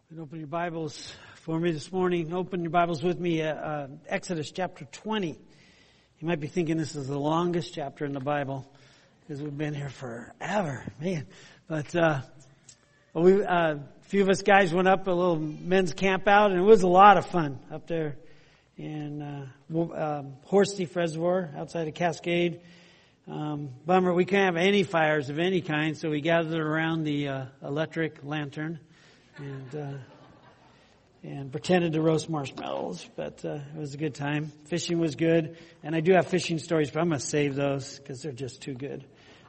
And open your Bibles for me this morning. Open your Bibles with me at Exodus chapter 20. You might be thinking this is the longest chapter in the Bible because we've been here forever, man. But a few of us guys went up a little men's camp out, and it was a lot of fun up there in Horse Thief Reservoir outside of Cascade. Bummer, we can't have any fires of any kind, so we gathered around the electric lantern and pretended to roast marshmallows, but it was a good time. Fishing was good, and I do have fishing stories, but I'm going to save those because they're just too good.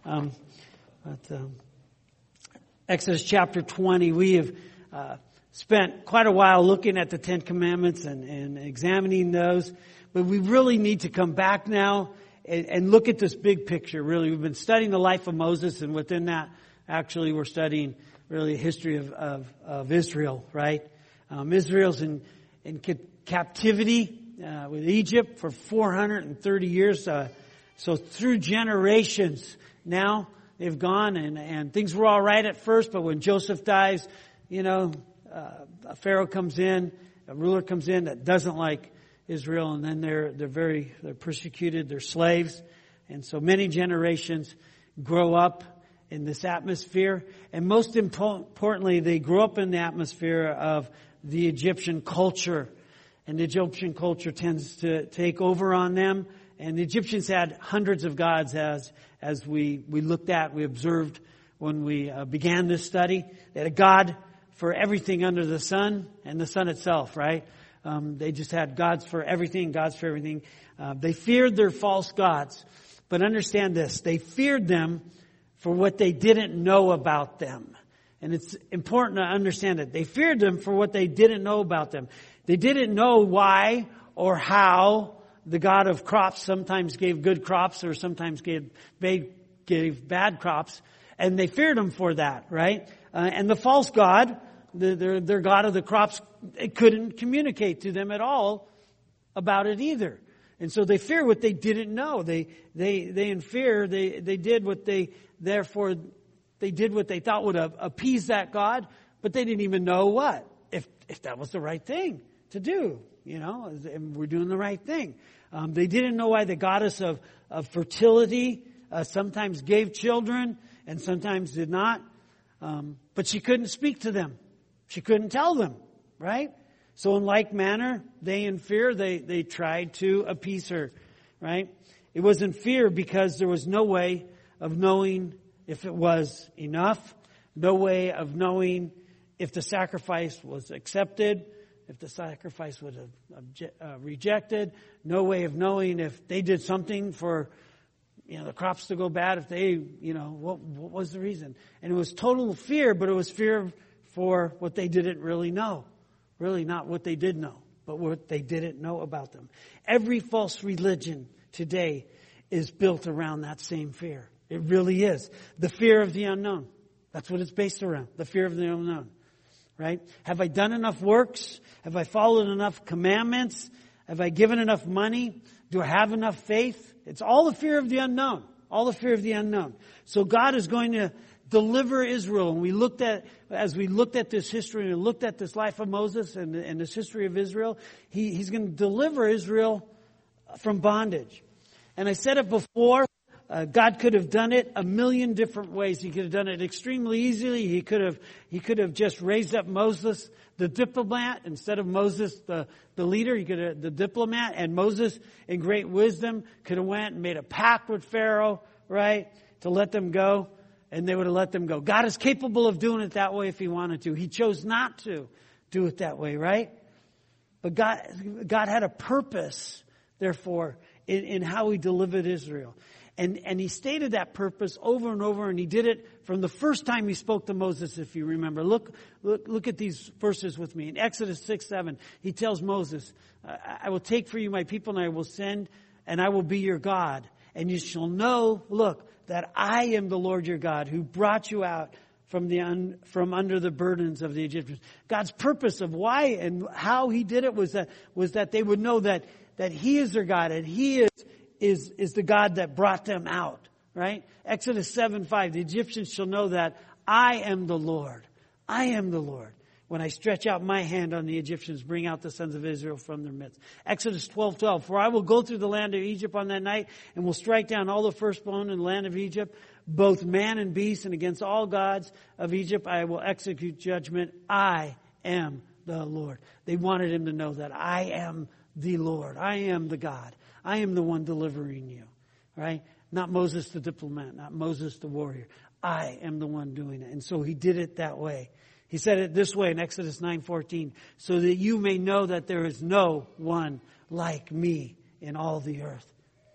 Exodus chapter 20, we have spent quite a while looking at the Ten Commandments and examining those, but we really need to come back now and look at this big picture, really. We've been studying the life of Moses, and within that, actually, we're studying really a history of Israel, right? Israel's in captivity with Egypt for 430 years. So through generations now, they've gone and things were all right at first, but when Joseph dies, a Pharaoh comes in, a ruler comes in that doesn't like Israel, and then they're persecuted, they're slaves. And so many generations grow up in this atmosphere, and most importantly, they grew up in the atmosphere of the Egyptian culture, and the Egyptian culture tends to take over on them. And the Egyptians had hundreds of gods, as we observed when we began this study. They had a god for everything under the sun and the sun itself, right? They just had gods for everything. They feared their false gods, but understand this: they feared them for what they didn't know about them. And it's important to understand that they feared them for what they didn't know about them. They didn't know why or how the God of crops sometimes gave good crops or sometimes gave bad crops. And they feared him for that, right? And the false God, their God of the crops, it couldn't communicate to them at all about it either. And so they fear what they didn't know. They in fear, they did what they did what they thought would appease that God, but they didn't even know what, if that was the right thing to do, and we're doing the right thing. They didn't know why the goddess of fertility sometimes gave children and sometimes did not. But she couldn't speak to them. She couldn't tell them, right? So in like manner, they in fear, they tried to appease her, right? It was in fear because there was no way of knowing if it was enough, no way of knowing if the sacrifice was accepted, if the sacrifice was rejected, no way of knowing if they did something for, the crops to go bad, if they, what was the reason? And it was total fear, but it was fear for what they didn't really know. Really not what they did know, but what they didn't know about them. Every false religion today is built around that same fear. It really is. The fear of the unknown. That's what it's based around. The fear of the unknown. Right? Have I done enough works? Have I followed enough commandments? Have I given enough money? Do I have enough faith? It's all the fear of the unknown. All the fear of the unknown. So God is going to deliver Israel. And as we looked at this history and looked at this life of Moses and this history of Israel, He's going to deliver Israel from bondage. And I said it before, God could have done it a million different ways. He could have done it extremely easily. He could have just raised up Moses, the diplomat, instead of Moses, the leader. He could have the diplomat, and Moses, in great wisdom, could have went and made a pact with Pharaoh, right, to let them go, and they would have let them go. God is capable of doing it that way if He wanted to. He chose not to do it that way, right? But God had a purpose, therefore, in how He delivered Israel. And He stated that purpose over and over, and He did it from the first time He spoke to Moses, if you remember. Look at these verses with me. In Exodus 6:7, He tells Moses, I will take for you my people, and I will send, and I will be your God. And you shall know, that I am the Lord your God, who brought you out from under the burdens of the Egyptians. God's purpose of why and how He did it was that they would know that He is their God, and He is the God that brought them out, right? Exodus 7:5, the Egyptians shall know that I am the Lord. I am the Lord. when I stretch out my hand on the Egyptians, bring out the sons of Israel from their midst. Exodus 12:12. For I will go through the land of Egypt on that night, and will strike down all the firstborn in the land of Egypt, both man and beast, and against all gods of Egypt I will execute judgment. I am the Lord. They wanted him to know that I am the Lord. I am the God. I am the one delivering you. Right? Not Moses the diplomat, not Moses the warrior. I am the one doing it. And so he did it that way. He said it this way in Exodus 9:14, so that you may know that there is no one like me in all the earth.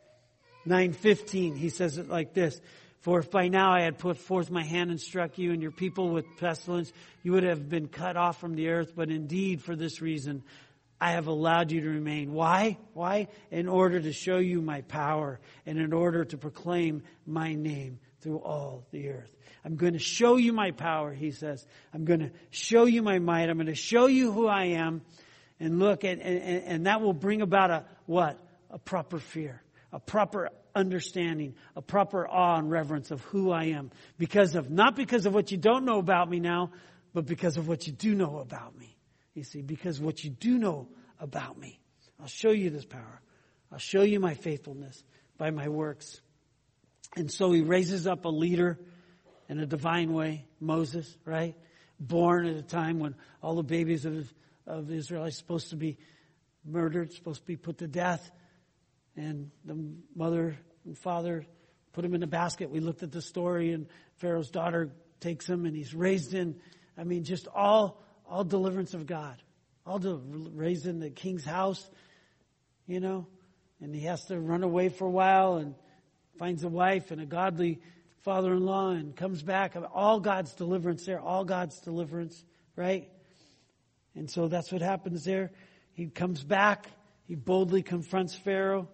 9:15, he says it like this, for if by now I had put forth my hand and struck you and your people with pestilence, you would have been cut off from the earth. But indeed, for this reason, I have allowed you to remain. Why? Why? In order to show you my power and in order to proclaim my name through all the earth. I'm going to show you my power, he says. I'm going to show you my might. I'm going to show you who I am. And look, and that will bring about a what? A proper fear, a proper understanding, a proper awe and reverence of who I am. Not because of what you don't know about me now, but because of what you do know about me. You see, because what you do know about me. I'll show you this power. I'll show you my faithfulness by my works. And so he raises up a leader in a divine way, Moses, right? Born at a time when all the babies of Israel are supposed to be murdered, supposed to be put to death. And the mother and father put him in a basket. We looked at the story, and Pharaoh's daughter takes him, and he's raised in, just all deliverance of God. Raised in the king's house, and he has to run away for a while and finds a wife and a godly father-in-law and comes back. All God's deliverance there. All God's deliverance, right? And so that's what happens there. He comes back. He boldly confronts Pharaoh.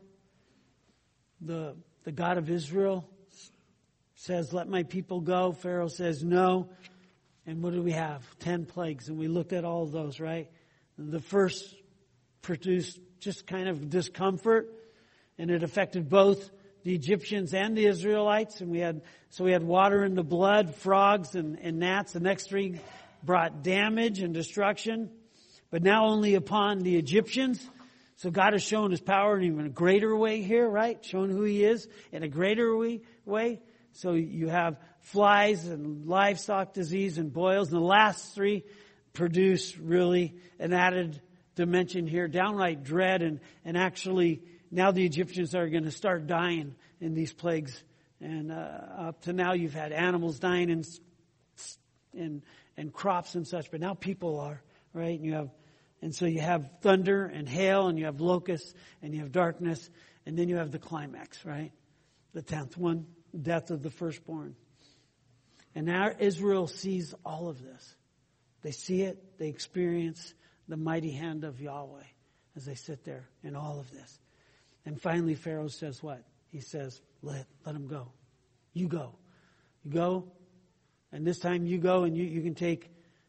The God of Israel says, let my people go. Pharaoh says no. And what do we have? 10 plagues. And we looked at all of those, right? The first produced just kind of discomfort. And it affected both the Egyptians and the Israelites. And we had water in the blood, frogs and gnats. The next three brought damage and destruction. But now only upon the Egyptians. So God has shown his power in even a greater way here, right? Shown who he is in a greater way. So you have flies and livestock disease and boils. And the last three produce really an added dimension here, downright dread. And actually now the Egyptians are going to start dying in these plagues. And up to now you've had animals dying and crops and such. But now people are, right? And so you have thunder and hail, and you have locusts, and you have darkness, and then you have the climax, right? The 10th one, death of the firstborn. And now Israel sees all of this. They see it, they experience the mighty hand of Yahweh as they sit there in all of this. And finally Pharaoh says what? He says, let him go. You go. You go, and this time you go, and you can take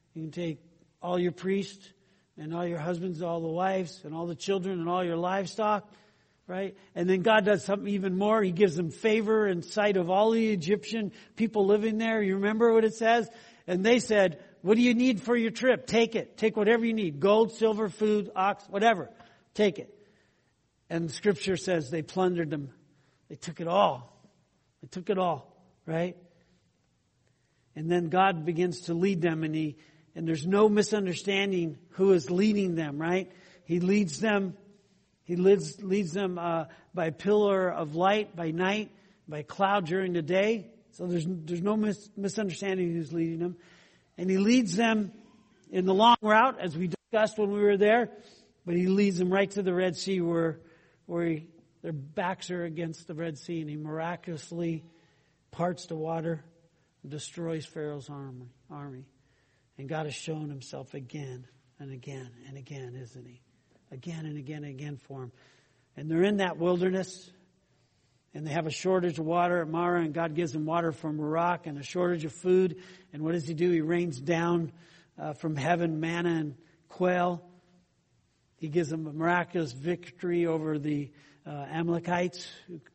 all your priests, and all your husbands, all the wives, and all the children, and all your livestock, right? And then God does something even more. He gives them favor in sight of all the Egyptian people living there. You remember what it says? And they said, what do you need for your trip? Take it. Take whatever you need. Gold, silver, food, ox, whatever. Take it. And the scripture says they plundered them. They took it all. They took it all, right? And then God begins to lead them, and there's no misunderstanding who is leading them, right? He leads them. He leads them by a pillar of light by night, by cloud during the day. So there's no misunderstanding who's leading them. And he leads them in the long route, as we discussed when we were there. But he leads them right to the Red Sea where their backs are against the Red Sea. And he miraculously parts the water and destroys Pharaoh's army. And God has shown himself again and again and again, isn't he? Again and again and again for them. And they're in that wilderness. And they have a shortage of water at Marah. And God gives them water from a rock and a shortage of food. And what does he do? He rains down from heaven manna and quail. He gives them a miraculous victory over the Amalekites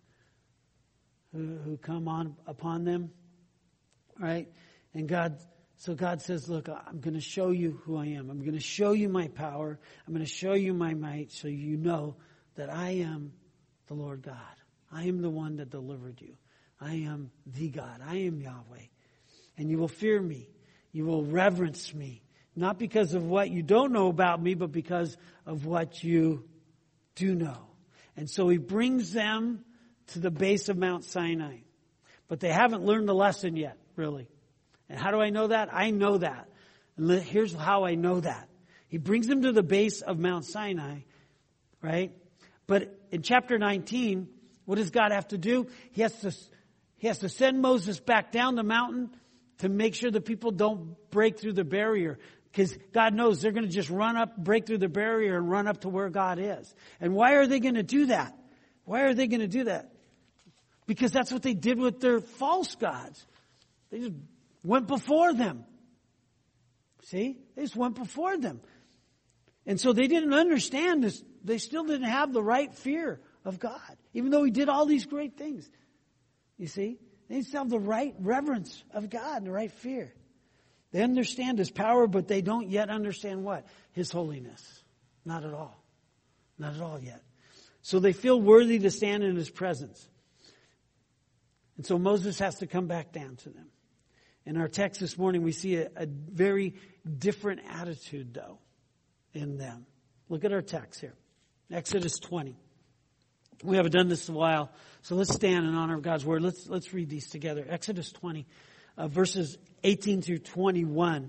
who come upon them. Right? And God So God says, look, I'm going to show you who I am. I'm going to show you my power. I'm going to show you my might so you know that I am the Lord God. I am the one that delivered you. I am the God. I am Yahweh. And you will fear me. You will reverence me. Not because of what you don't know about me, but because of what you do know. And so he brings them to the base of Mount Sinai. But they haven't learned the lesson yet, really. And how do I know that? I know that. And here's how I know that. He brings them to the base of Mount Sinai, right? But in chapter 19, what does God have to do? He has to send Moses back down the mountain to make sure the people don't break through the barrier. Because God knows they're going to just run up, break through the barrier and run up to where God is. And why are they going to do that? Why are they going to do that? Because that's what they did with their false gods. They just went before them. See? They just went before them. And so they didn't understand this. They still didn't have the right fear of God. Even though he did all these great things. You see? They still have the right reverence of God and the right fear. They understand his power, but they don't yet understand what? His holiness. Not at all. Not at all yet. So they feel worthy to stand in his presence. And so Moses has to come back down to them. In our text this morning, we see a very different attitude, though, in them. Look at our text here. Exodus 20. We haven't done this in a while, so let's stand in honor of God's word. Let's read these together. Exodus 20, verses 18 through 21.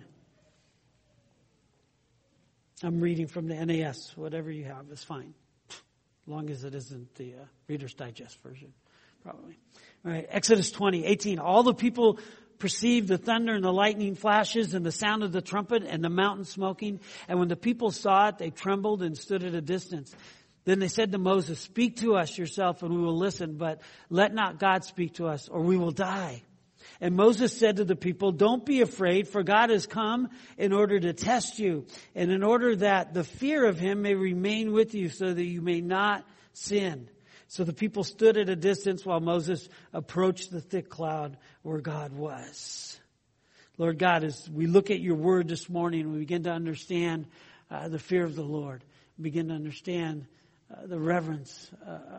I'm reading from the NAS. Whatever you have is fine. As long as it isn't the Reader's Digest version, probably. All right, Exodus 20, 18. All the people perceived the thunder and the lightning flashes and the sound of the trumpet and the mountain smoking. And when the people saw it, they trembled and stood at a distance. Then they said to Moses, "Speak to us yourself and we will listen, but let not God speak to us or we will die." And Moses said to the people, "Don't be afraid, for God has come in order to test you and in order that the fear of him may remain with you so that you may not sin." So the people stood at a distance while Moses approached the thick cloud where God was. Lord God, as we look at your word this morning, we begin to understand the fear of the Lord. We begin to understand the reverence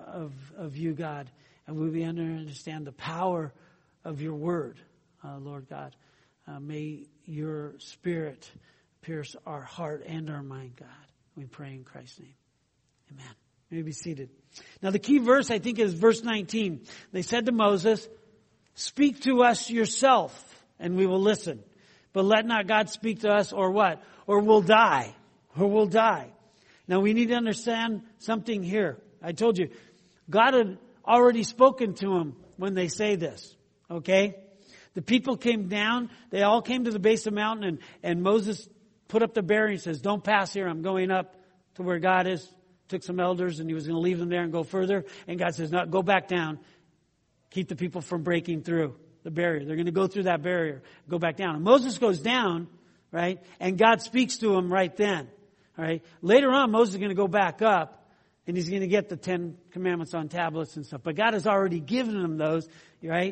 of you, God. And we begin to understand the power of your word, Lord God. May your spirit pierce our heart and our mind, God. We pray in Christ's name. Amen. You may be seated. Now the key verse, I think, is verse 19. They said to Moses, "Speak to us yourself and we will listen. But let not God speak to us or what? Or we'll die. Or we'll die." Now we need to understand something here. I told you, God had already spoken to them when they say this. Okay? The people came down. They all came to the base of the mountain and Moses put up the barrier and says, "Don't pass here. I'm going up to where God is." Took some elders and he was going to leave them there and go further. And God says, "No, go back down. Keep the people from breaking through the barrier. They're going to go through that barrier. Go back down." And Moses goes down, right? And God speaks to him right then. All right. Later on, Moses is going to go back up and he's going to get the 10 commandments on tablets and stuff. But God has already given him those, right?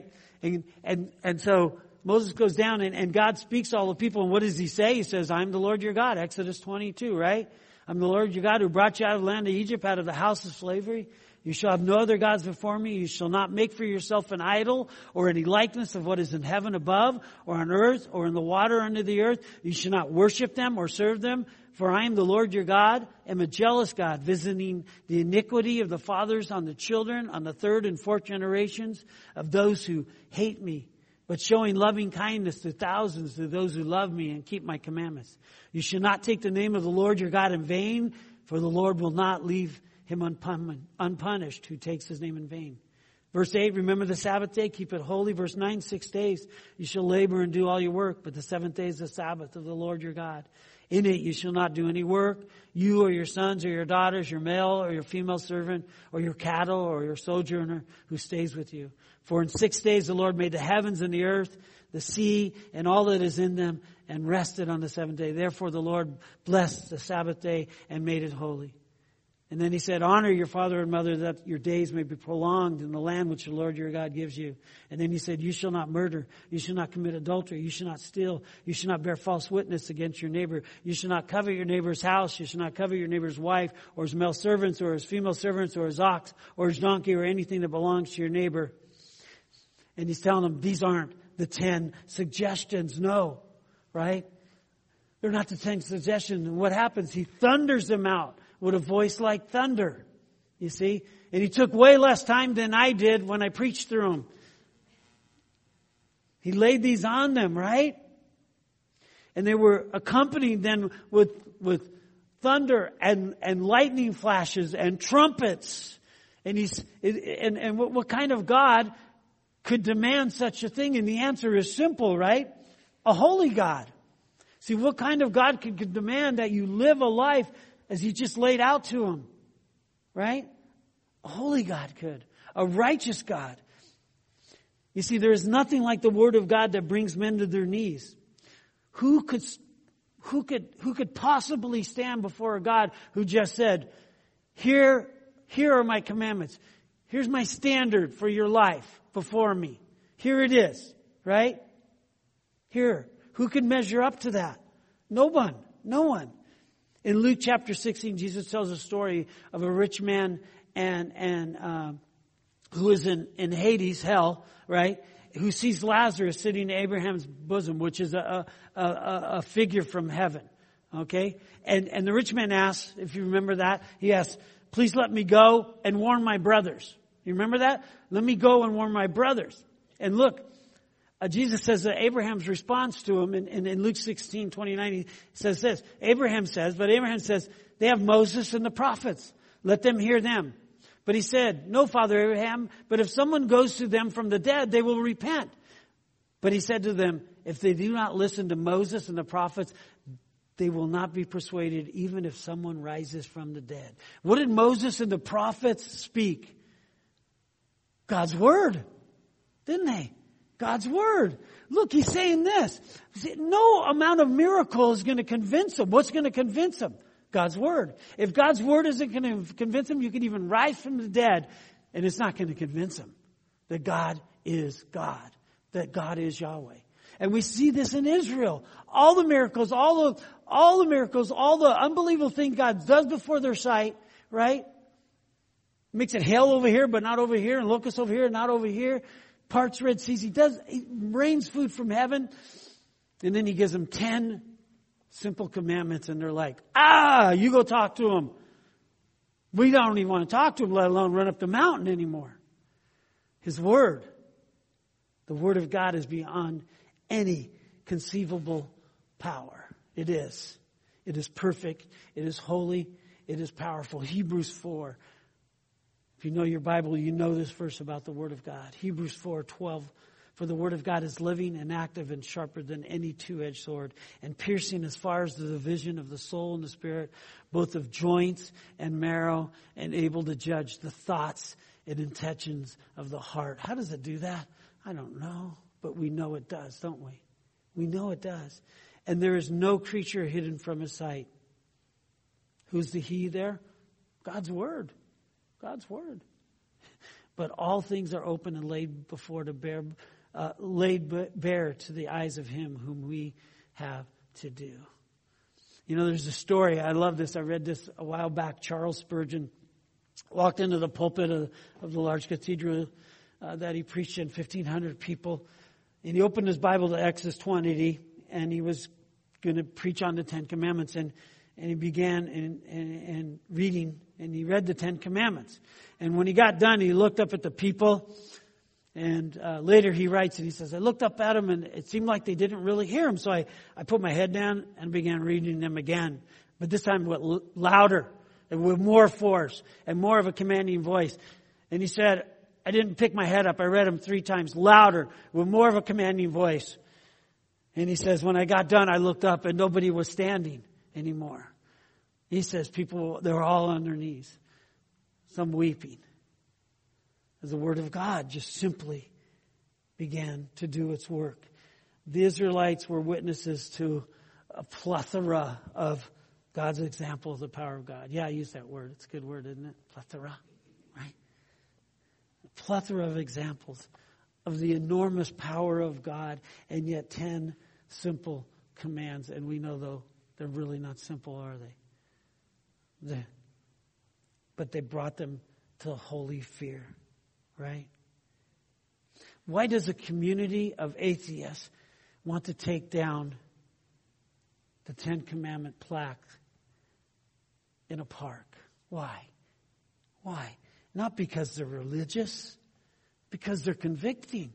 And so Moses goes down and God speaks to all the people. And what does he say? He says, "I'm the Lord your God." Exodus 22, right? "I'm the Lord your God who brought you out of the land of Egypt, out of the house of slavery. You shall have no other gods before me. You shall not make for yourself an idol or any likeness of what is in heaven above or on earth or in the water under the earth. You shall not worship them or serve them. For I am the Lord your God, am a jealous God, visiting the iniquity of the fathers on the children, on the third and fourth generations of those who hate me, but showing loving kindness to thousands to those who love me and keep my commandments. You shall not take the name of the Lord your God in vain, for the Lord will not leave him unpunished who takes his name in vain." Verse 8, "Remember the Sabbath day, keep it holy." Verse 9, 6 days you shall labor and do all your work, but the seventh day is the Sabbath of the Lord your God. In it you shall not do any work, you or your sons or your daughters, your male or your female servant, or your cattle or your sojourner who stays with you. For in 6 days the Lord made the heavens and the earth, the sea, and all that is in them, and rested on the seventh day. Therefore the Lord blessed the Sabbath day and made it holy. And then he said, honor your father and mother that your days may be prolonged in the land which the Lord your God gives you. And then he said, you shall not murder. You shall not commit adultery. You shall not steal. You shall not bear false witness against your neighbor. You shall not covet your neighbor's house. You shall not covet your neighbor's wife or his male servants or his female servants or his ox or his donkey or anything that belongs to your neighbor. And he's telling them these aren't the 10 suggestions. No, right? They're not the 10 suggestions. And what happens? He thunders them out with a voice like thunder. You see? And he took way less time than I did when I preached through them. He laid these on them, right? And they were accompanied then with thunder and lightning flashes and trumpets. And what kind of God could demand such a thing? And the answer is simple, right? A holy God. See, what kind of God could demand that you live a life as he just laid out to him? Right? A holy God could. A righteous God. You see, there is nothing like the Word of God that brings men to their knees. Who could possibly stand before a God who just said, here are my commandments. Here's my standard for your life before me. Here it is. Right? Here. Who could measure up to that? No one. No one. In Luke chapter 16, Jesus tells a story of a rich man and who is in Hades, hell, right? Who sees Lazarus sitting in Abraham's bosom, which is a figure from heaven. Okay? And the rich man asks, if you remember that, he asks, please let me go and warn my brothers. You remember that? Let me go and warn my brothers. And look, Jesus says that Abraham's response to him in Luke 16:29, he says this. Abraham says, they have Moses and the prophets. Let them hear them. But he said, no, Father Abraham, but if someone goes to them from the dead, they will repent. But he said to them, if they do not listen to Moses and the prophets, they will not be persuaded, even if someone rises from the dead. What did Moses and the prophets speak? God's word, didn't they? God's word. Look, he's saying this. No amount of miracle is going to convince him. What's going to convince him? God's word. If God's word isn't going to convince him, you can even rise from the dead, and it's not going to convince him that God is God, that God is Yahweh. And we see this in Israel. All the miracles, all the unbelievable things God does before their sight, right? Makes it hail over here, but not over here, and locusts over here, not over here. Parts Red Seas. He rains food from heaven. And then he gives them 10 simple commandments. And they're like, you go talk to him. We don't even want to talk to him, let alone run up the mountain anymore. His word, the word of God, is beyond any conceivable power. It is. It is perfect. It is holy. It is powerful. Hebrews 4. If you know your Bible, you know this verse about the Word of God. Hebrews 4:12. For the Word of God is living and active and sharper than any two-edged sword, and piercing as far as the division of the soul and the spirit, both of joints and marrow, and able to judge the thoughts and intentions of the heart. How does it do that? I don't know, but we know it does, don't we? We know it does. And there is no creature hidden from His sight. Who's the He there? God's Word. God's word. But all things are open and laid bare to the eyes of him whom we have to do. You know, there's a story. I love this. I read this a while back. Charles Spurgeon walked into the pulpit of the large cathedral that he preached in, 1,500 people. And he opened his Bible to Exodus 20, and he was going to preach on the 10 Commandments. And he began in reading, and he read the 10 Commandments. And when he got done, he looked up at the people. And later he writes, and he says, I looked up at them, and it seemed like they didn't really hear him. So I put my head down and began reading them again. But this time with louder and with more force and more of a commanding voice. And he said, I didn't pick my head up. I read them 3 times louder with more of a commanding voice. And he says, when I got done, I looked up and nobody was standing anymore. He says people, they were all on their knees, some weeping, as the Word of God just simply began to do its work. The Israelites were witnesses to a plethora of God's example of the power of God. Yeah, I use that word. It's a good word, isn't it? Plethora, right? A plethora of examples of the enormous power of God, and yet 10 simple commands. And we know, though, they're really not simple, are they? But they brought them to holy fear, right? Why does a community of atheists want to take down the 10 Commandment plaque in a park? Why? Why? Not because they're religious, because they're convicting.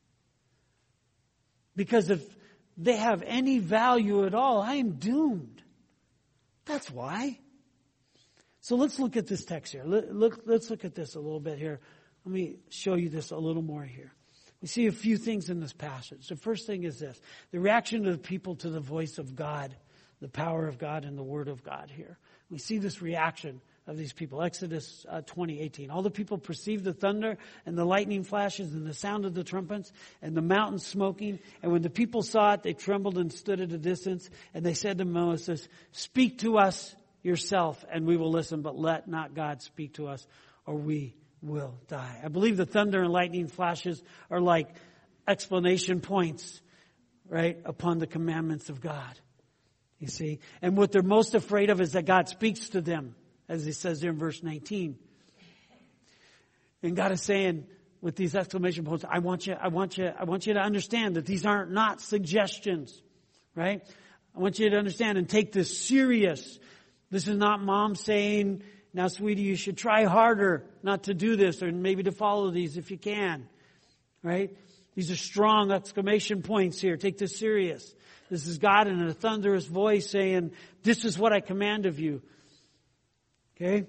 Because if they have any value at all, I am doomed. That's why. So let's look at this text here. Let's look at this a little bit here. Let me show you this a little more here. We see a few things in this passage. The first thing is this: the reaction of the people to the voice of God, the power of God, and the word of God here. We see this reaction of these people. Exodus 20:18. All the people perceived the thunder and the lightning flashes and the sound of the trumpets and the mountain smoking. And when the people saw it, they trembled and stood at a distance. And they said to Moses, "Speak to us yourself and we will listen, but let not God speak to us or we will die." I believe the thunder and lightning flashes are like explanation points, right, upon the commandments of God. You see? And what they're most afraid of is that God speaks to them, as he says there in verse 19. And God is saying with these exclamation points, I want you to understand that these aren't not suggestions, right? I want you to understand and take this serious. This is not mom saying, "Now, sweetie, you should try harder not to do this or maybe to follow these if you can." Right? These are strong exclamation points here. Take this serious. This is God in a thunderous voice saying, "This is what I command of you." Okay?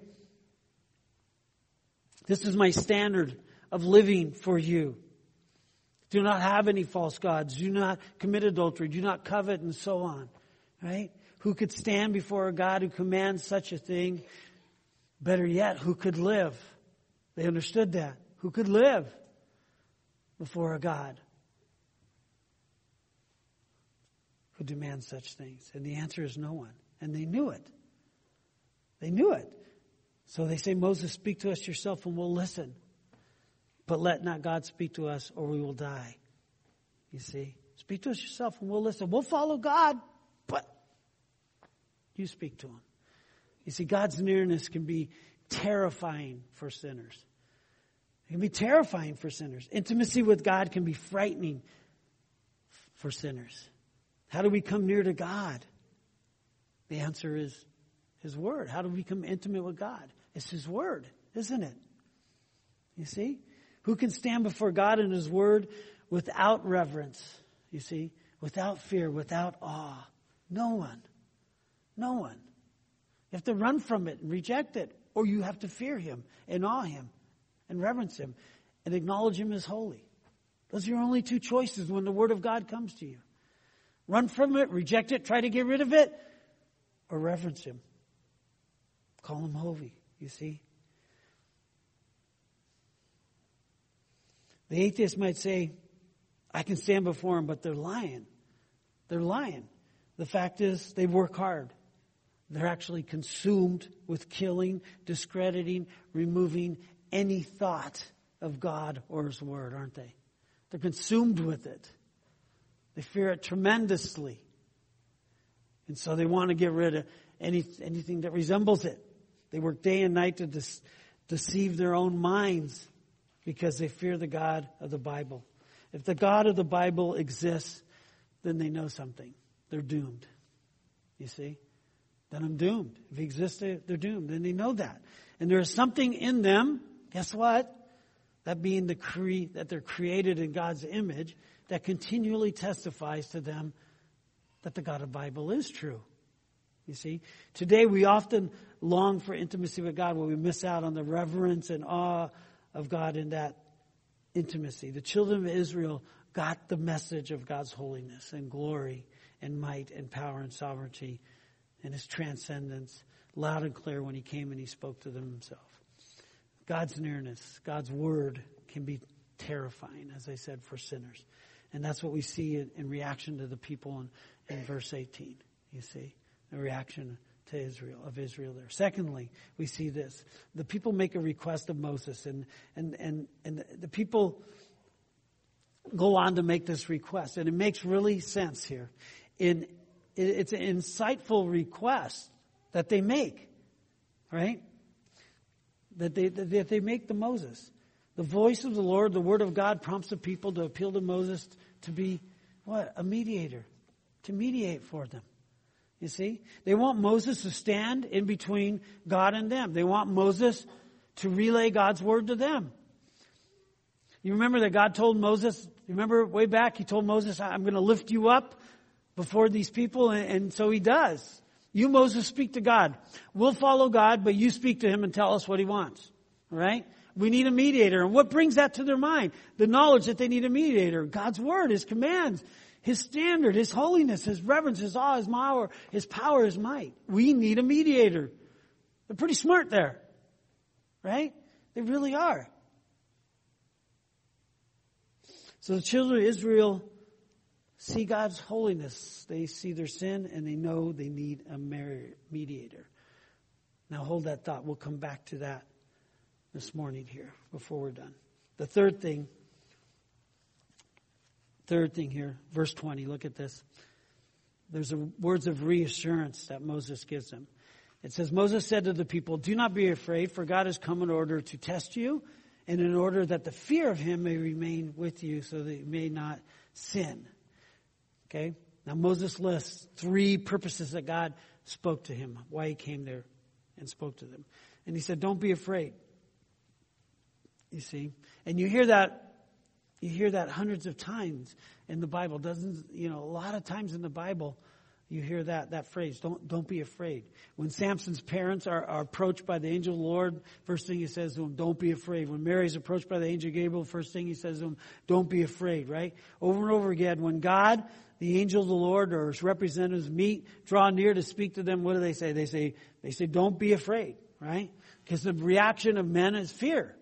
This is my standard of living for you. Do not have any false gods. Do not commit adultery. Do not covet, and so on. Right? Who could stand before a God who commands such a thing? Better yet, who could live? They understood that. Who could live before a God who demands such things? And the answer is no one. And they knew it. They knew it. So they say, "Moses, speak to us yourself and we'll listen. But let not God speak to us or we will die." You see? Speak to us yourself and we'll listen. We'll follow God, but you speak to him. You see, God's nearness can be terrifying for sinners. It can be terrifying for sinners. Intimacy with God can be frightening for sinners. How do we come near to God? The answer is His Word. How do we become intimate with God? It's His Word, isn't it? You see? Who can stand before God and His Word without reverence? You see? Without fear, without awe. No one. No one. You have to run from it and reject it. Or you have to fear Him and awe Him and reverence Him and acknowledge Him as holy. Those are your only two choices when the Word of God comes to you. Run from it, reject it, try to get rid of it, or reverence Him. Call Him holy, you see. The atheist might say, "I can stand before Him," but they're lying. They're lying. The fact is, they work hard. They're actually consumed with killing, discrediting, removing any thought of God or His Word, aren't they? They're consumed with it. They fear it tremendously. And so they want to get rid of anything that resembles it. They work day and night to deceive their own minds because they fear the God of the Bible. If the God of the Bible exists, then they know something. They're doomed. You see? Then I'm doomed. If He exists, they're doomed. Then they know that. And there is something in them, guess what? That being that they're created in God's image, that continually testifies to them that the God of the Bible is true. You see? Today we often long for intimacy with God where we miss out on the reverence and awe of God in that intimacy. The children of Israel got the message of God's holiness and glory and might and power and sovereignty and His transcendence loud and clear when He came and He spoke to them Himself. God's nearness, God's Word can be terrifying, as I said, for sinners. And that's what we see in reaction to the people in verse 18. You see, the reaction to Israel, of Israel there. Secondly, we see this. The people make a request of Moses, and the people go on to make this request. And it makes really sense here. It's an insightful request that they make, right? That they make to Moses. The voice of the Lord, the word of God, prompts the people to appeal to Moses to be, what? A mediator. To mediate for them. You see? They want Moses to stand in between God and them. They want Moses to relay God's word to them. You remember that God told Moses, remember way back, He told Moses, I'm going to lift you up before these people, and so He does. You, Moses, speak to God. We'll follow God, but you speak to Him and tell us what He wants. All right? We need a mediator. And what brings that to their mind? The knowledge that they need a mediator. God's word, His commands, His standard, His holiness, His reverence, His awe, His power, His might. We need a mediator. They're pretty smart there. Right? They really are. So the children of Israel see God's holiness. They see their sin and they know they need a mediator. Now hold that thought. We'll come back to that this morning here before we're done. The third thing here, verse 20, look at this. There's words of reassurance that Moses gives them. It says, Moses said to the people, do not be afraid, for God has come in order to test you, and in order that the fear of Him may remain with you, so that you may not sin. Okay? Now Moses lists 3 purposes that God spoke to him, why he came there and spoke to them. And he said, don't be afraid. You see? And you hear that hundreds of times in the Bible. A lot of times in the Bible, you hear that phrase, don't be afraid. When Samson's parents are approached by the angel of the Lord, first thing he says to them, don't be afraid. When Mary's approached by the angel Gabriel, first thing he says to them, don't be afraid, right? Over and over again, when God, the angel of the Lord, or his representatives draw near to speak to them, what do they say? They say, don't be afraid, right? Because the reaction of men is fear.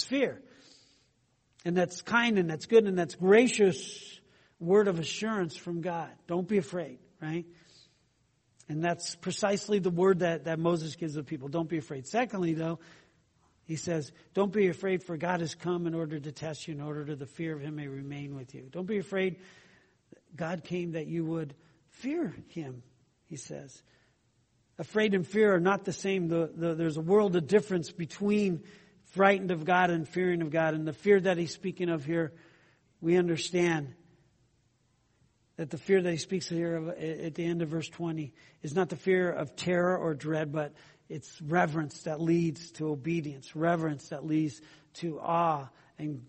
And that's kind and that's good and that's gracious word of assurance from God. Don't be afraid, right? And that's precisely the word that Moses gives the people. Don't be afraid. Secondly, though, he says, don't be afraid, for God has come in order to test you, in order that the fear of Him may remain with you. Don't be afraid. God came that you would fear Him, he says. Afraid and fear are not the same. There's a world of difference between frightened of God and fearing of God. And the fear that he's speaking of here, we understand that the fear that he speaks here of at the end of verse 20 is not the fear of terror or dread, but it's reverence that leads to obedience, reverence that leads to awe and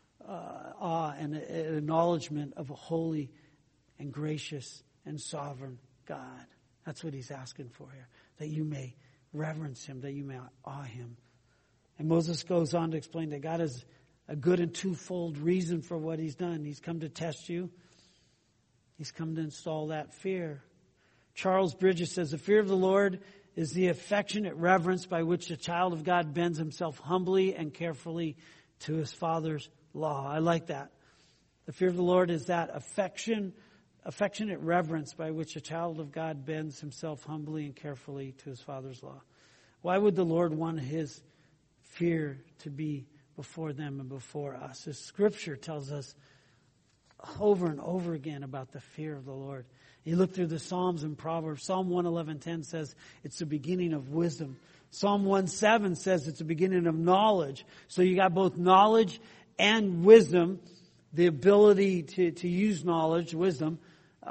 an acknowledgement of a holy and gracious and sovereign God. That's what he's asking for here, that you may reverence Him, that you may awe Him. And Moses goes on to explain that God has a good and twofold reason for what He's done. He's come to test you. He's come to install that fear. Charles Bridges says, the fear of the Lord is the affectionate reverence by which a child of God bends himself humbly and carefully to his Father's law. I like that. The fear of the Lord is that affectionate reverence by which a child of God bends himself humbly and carefully to his Father's law. Why would the Lord want His fear to be before them and before us? As Scripture tells us over and over again about the fear of the Lord. You look through the Psalms and Proverbs. Psalm 111:10 says it's the beginning of wisdom. Psalm 1:7 says it's the beginning of knowledge. So you got both knowledge and wisdom. The ability to use knowledge, wisdom,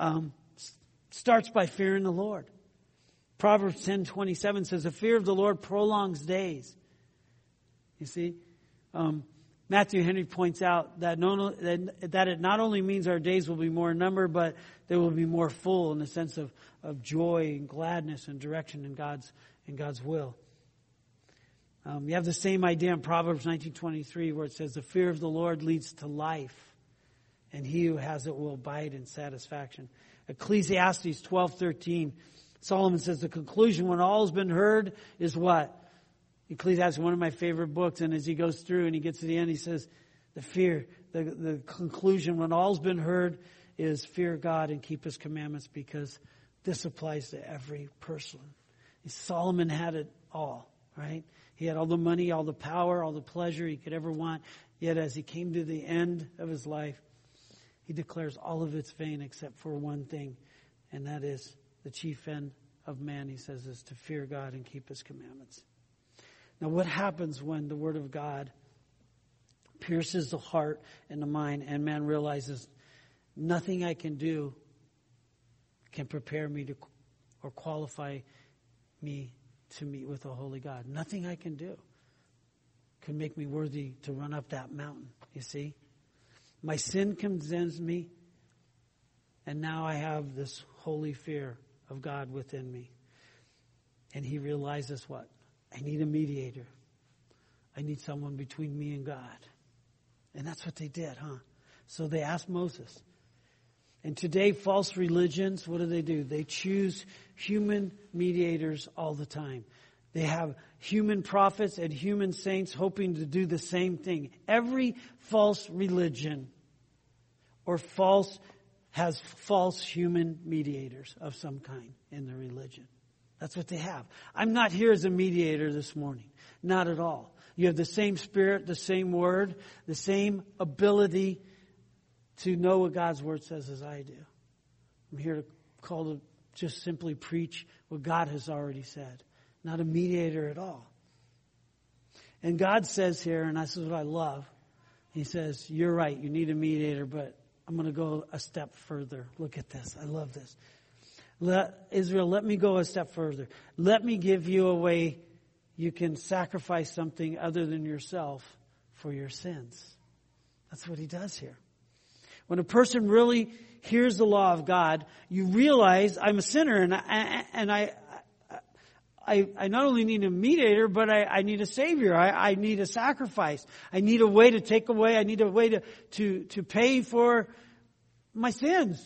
starts by fearing the Lord. Proverbs 10:27 says the fear of the Lord prolongs days. You see, Matthew Henry points out that it not only means our days will be more in number, but they will be more full in the sense of joy and gladness and direction in God's will. You have the same idea in Proverbs 19:23, where it says the fear of the Lord leads to life, and he who has it will abide in satisfaction. Ecclesiastes 12:13, Solomon says the conclusion when all has been heard is what? Ecclesiastes is one of my favorite books, and as he goes through and he gets to the end, he says the conclusion when all's been heard is fear God and keep His commandments, because this applies to every person. Solomon had it all, right? He had all the money, all the power, all the pleasure he could ever want. Yet as he came to the end of his life, he declares all of it's vain except for one thing, and that is the chief end of man, he says, is to fear God and keep his commandments. Now, what happens when the Word of God pierces the heart and the mind, and man realizes nothing I can do can prepare me to or qualify me to meet with a holy God? Nothing I can do can make me worthy to run up that mountain, you see? My sin condemns me, and now I have this holy fear of God within me. And he realizes what? I need a mediator. I need someone between me and God. And that's what they did, huh? So they asked Moses. And today, false religions, what do? They choose human mediators all the time. They have human prophets and human saints hoping to do the same thing. Every false religion has false human mediators of some kind in their religion. That's what they have. I'm not here as a mediator this morning. Not at all. You have the same Spirit, the same Word, the same ability to know what God's Word says as I do. I'm here to just simply preach what God has already said. Not a mediator at all. And God says here, and this is what I love, he says, you're right, you need a mediator, but I'm going to go a step further. Look at this. I love this. Israel, let me go a step further. Let me give you a way you can sacrifice something other than yourself for your sins. That's what he does here. When a person really hears the law of God, you realize I'm a sinner, and I not only need a mediator, but I need a savior. I need a sacrifice. I need a way to take away. I need a way to pay for my sins.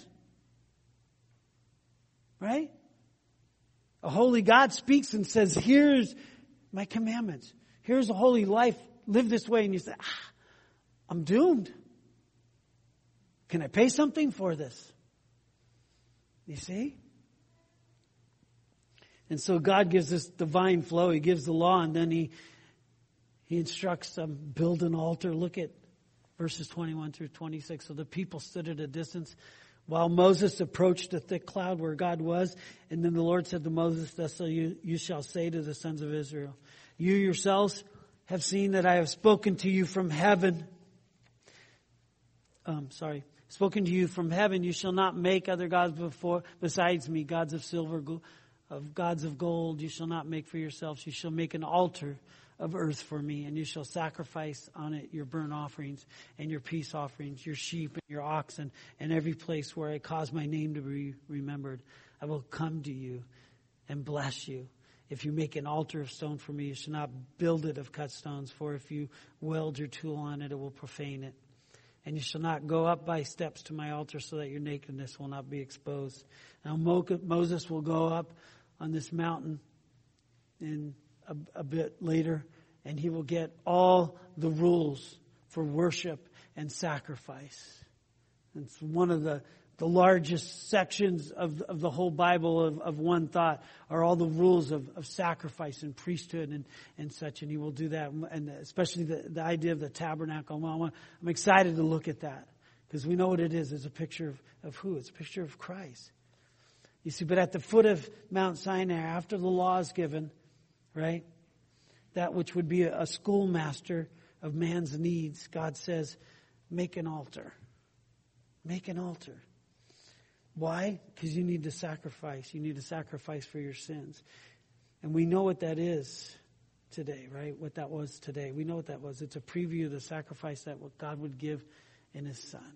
Right? A holy God speaks and says, here's my commandments. Here's a holy life. Live this way. And you say, I'm doomed. Can I pay something for this? You see? And so God gives this divine flow. He gives the law, and then he instructs them, build an altar. Look at verses 21 through 26. So the people stood at a distance while Moses approached the thick cloud where God was. And then the Lord said to Moses, thus you shall say to the sons of Israel, you yourselves have seen that I have spoken to you from heaven. Spoken to you from heaven. You shall not make other gods besides me, gods of silver, gods of gold. You shall not make for yourselves. You shall make an altar of earth for me, and you shall sacrifice on it your burnt offerings and your peace offerings, your sheep and your oxen, and every place where I cause my name to be remembered. I will come to you and bless you. If you make an altar of stone for me, you shall not build it of cut stones, for if you weld your tool on it, it will profane it. And you shall not go up by steps to my altar so that your nakedness will not be exposed. Now Moses will go up on this mountain in a bit later, and he will get all the rules for worship and sacrifice. It's one of the largest sections of the whole Bible of one thought are all the rules of sacrifice and priesthood and such, and he will do that, and especially the idea of the tabernacle. Well, I'm excited to look at that because we know what it is. It's a picture of who? It's a picture of Christ. You see, but at the foot of Mount Sinai, after the law is given, right, that which would be a schoolmaster of man's needs, God says, make an altar. Make an altar. Why? Because you need to sacrifice. You need to sacrifice for your sins. And we know what that is today, right? What that was today. We know what that was. It's a preview of the sacrifice that what God would give in His Son.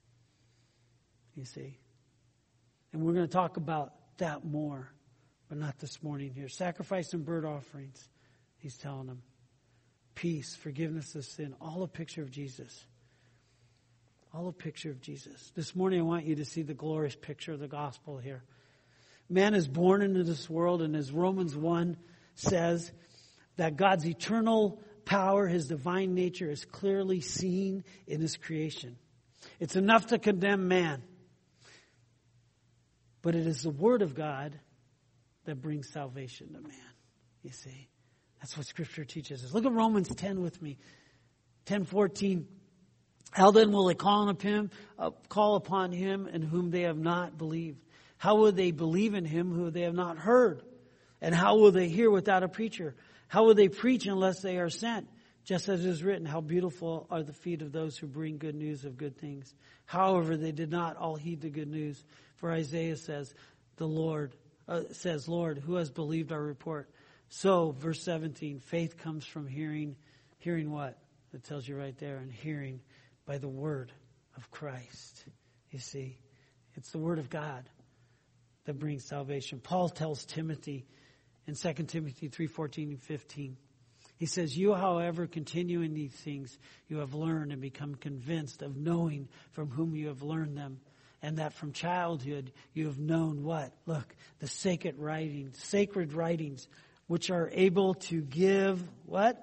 You see? And we're going to talk about that more, but not this morning here. Sacrifice and burnt offerings, He's telling them. Peace, forgiveness of sin, all a picture of Jesus. All a picture of Jesus. This morning I want you to see the glorious picture of the gospel here. Man is born into this world, and as Romans 1 says, that God's eternal power, His divine nature is clearly seen in His creation. It's enough to condemn man. But it is the Word of God that brings salvation to man. You see, that's what Scripture teaches us. Look at Romans 10 with me. 10:14. How then will they call upon him in whom they have not believed? How will they believe in him who they have not heard? And how will they hear without a preacher? How will they preach unless they are sent? Just as it is written, how beautiful are the feet of those who bring good news of good things. However, they did not all heed the good news. For Isaiah says, Lord, who has believed our report? So, verse 17, faith comes from hearing. Hearing what? It tells you right there. And hearing by the word of Christ. You see, it's the word of God that brings salvation. Paul tells Timothy in 2 Timothy 3:14 and 15. He says, you, however, continue in these things you have learned and become convinced of knowing from whom you have learned them. And that from childhood you have known what? Look, the sacred writings, which are able to give what?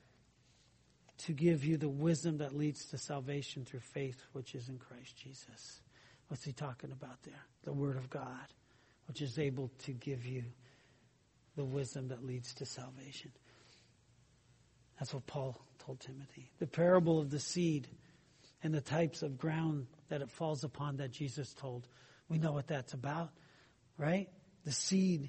To give you the wisdom that leads to salvation through faith, which is in Christ Jesus. What's he talking about there? The Word of God, which is able to give you the wisdom that leads to salvation. That's what Paul told Timothy. The parable of the seed and the types of ground that it falls upon that Jesus told. We know what that's about, right? The seed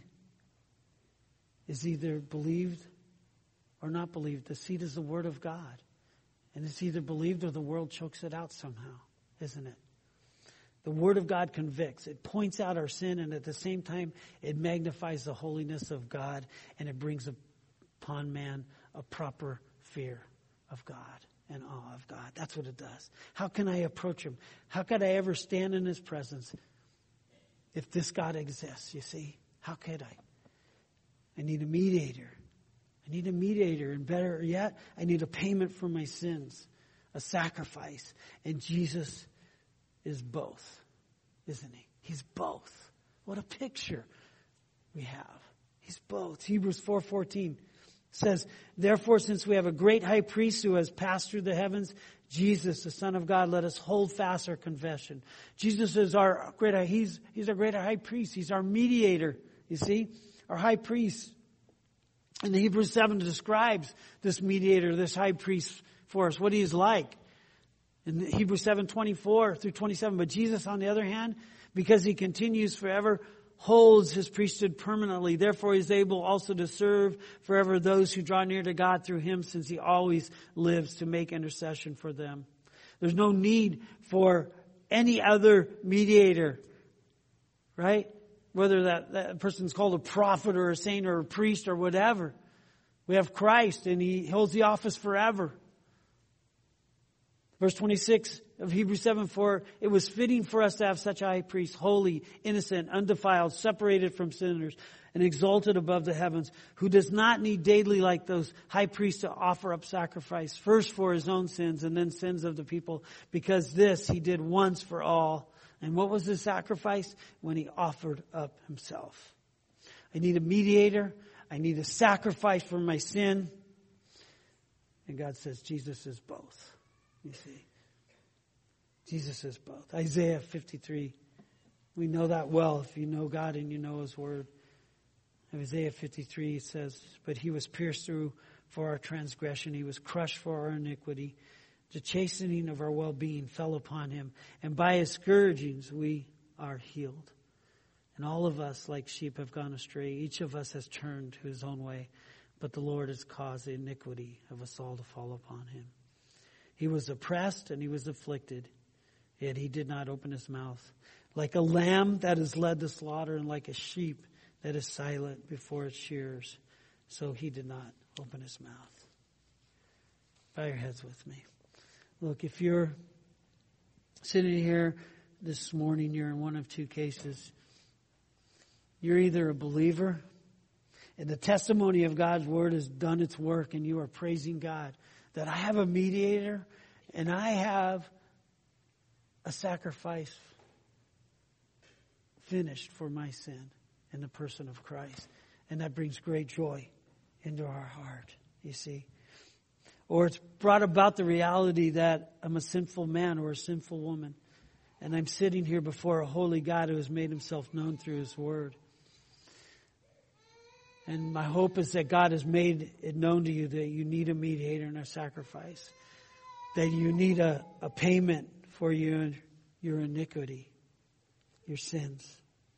is either believed or not believed. The seed is the Word of God. And it's either believed or the world chokes it out somehow, isn't it? The Word of God convicts. It points out our sin, and at the same time, it magnifies the holiness of God, and it brings upon man a proper fear of God and awe of God. That's what it does. How can I approach Him? How could I ever stand in His presence if this God exists, you see? How could I? I need a mediator. I need a mediator, and better yet, I need a payment for my sins, a sacrifice. And Jesus is both, isn't He? He's both. What a picture we have. He's both. Hebrews 4:14 says, therefore, since we have a great high priest who has passed through the heavens, Jesus, the Son of God, let us hold fast our confession. Jesus is our he's our great high priest. He's our mediator, you see, our high priest. And Hebrews 7 describes this mediator, this high priest for us, what he is like. In Hebrews 7:24 through 27. But Jesus, on the other hand, because He continues forever, holds His priesthood permanently. Therefore, He is able also to serve forever those who draw near to God through Him, since He always lives to make intercession for them. There's no need for any other mediator, right? Whether that person's called a prophet or a saint or a priest or whatever. We have Christ, and He holds the office forever. Verse 26 of Hebrews 7, for it was fitting for us to have such a high priest, holy, innocent, undefiled, separated from sinners, and exalted above the heavens, who does not need daily, like those high priests, to offer up sacrifice, first for His own sins and then sins of the people, because this He did once for all. And what was the sacrifice? When He offered up Himself. I need a mediator. I need a sacrifice for my sin. And God says Jesus is both. You see, Jesus is both. Isaiah 53. We know that well if you know God and you know His Word. Isaiah 53 says, but He was pierced through for our transgression. He was crushed for our iniquity. The chastening of our well-being fell upon Him, and by His scourgings we are healed. And all of us, like sheep, have gone astray. Each of us has turned to his own way, but the Lord has caused the iniquity of us all to fall upon Him. He was oppressed and He was afflicted, yet He did not open His mouth. Like a lamb that is led to slaughter, and like a sheep that is silent before its shearers, so He did not open His mouth. Bow your heads with me. Look, if you're sitting here this morning, you're in one of two cases. You're either a believer, and the testimony of God's Word has done its work, and you are praising God that I have a mediator, and I have a sacrifice finished for my sin in the person of Christ. And that brings great joy into our heart, you see. Or it's brought about the reality that I'm a sinful man or a sinful woman, and I'm sitting here before a holy God who has made Himself known through His Word. And my hope is that God has made it known to you that you need a mediator and a sacrifice. That you need a payment for your iniquity, your sins.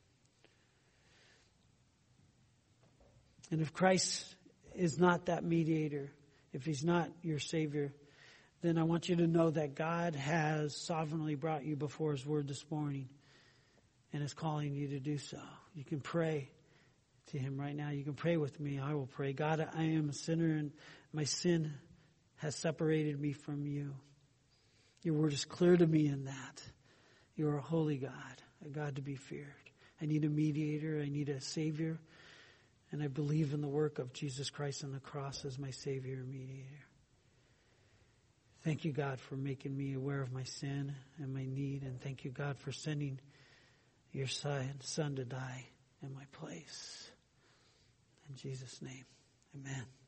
And if Christ is not that mediator, if He's not your Savior, then I want you to know that God has sovereignly brought you before His Word this morning and is calling you to do so. You can pray to Him right now. You can pray with me. I will pray. God, I am a sinner and my sin has separated me from you. Your Word is clear to me in that. You are a holy God, a God to be feared. I need a mediator. I need a Savior. And I believe in the work of Jesus Christ on the cross as my Savior and mediator. Thank you, God, for making me aware of my sin and my need. And thank you, God, for sending your Son to die in my place. In Jesus' name, amen.